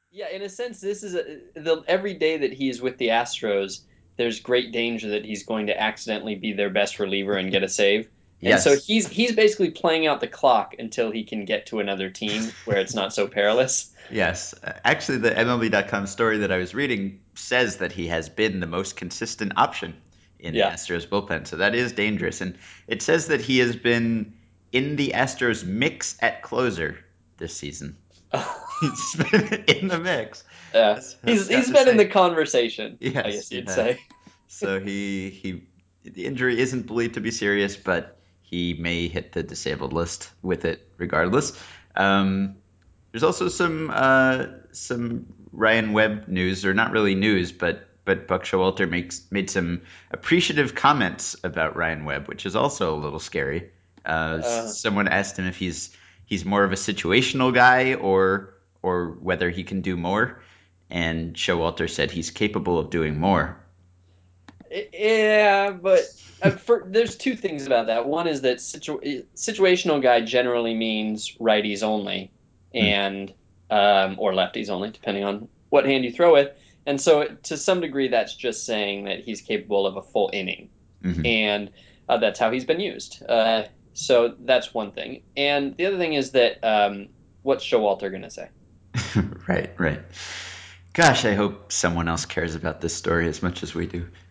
Yeah, in a sense, this is every day that he's with the Astros, there's great danger that he's going to accidentally be their best reliever and get a save. And so Yes. he's basically playing out the clock until he can get to another team where it's not so perilous. Yes. Actually, the MLB.com story that I was reading says that he has been the most consistent option in the Yeah. Astros bullpen. So that is dangerous. And it says that he has been in the Astros mix at closer this season. He's been in the mix. Yeah. That's got He's to been in say. the conversation, I Yes, guess he you'd has. say. So he the injury isn't believed to be serious, but he may hit the disabled list with it regardless. Um, there's also some Ryan Webb news, or not really news, but Buck Showalter made some appreciative comments about Ryan Webb, which is also a little scary. Uh, Someone asked him if he's more of a situational guy or whether he can do more, and Showalter said he's capable of doing more. yeah, but there's two things about that. One is that situational guy generally means righties only, and or lefties only, depending on what hand you throw with. And so, to some degree, that's just saying that he's capable of a full inning, Mm-hmm. and that's how he's been used. So that's one thing. And the other thing is that what's Showalter going to say? Right, right. Gosh, I hope someone else cares about this story as much as we do.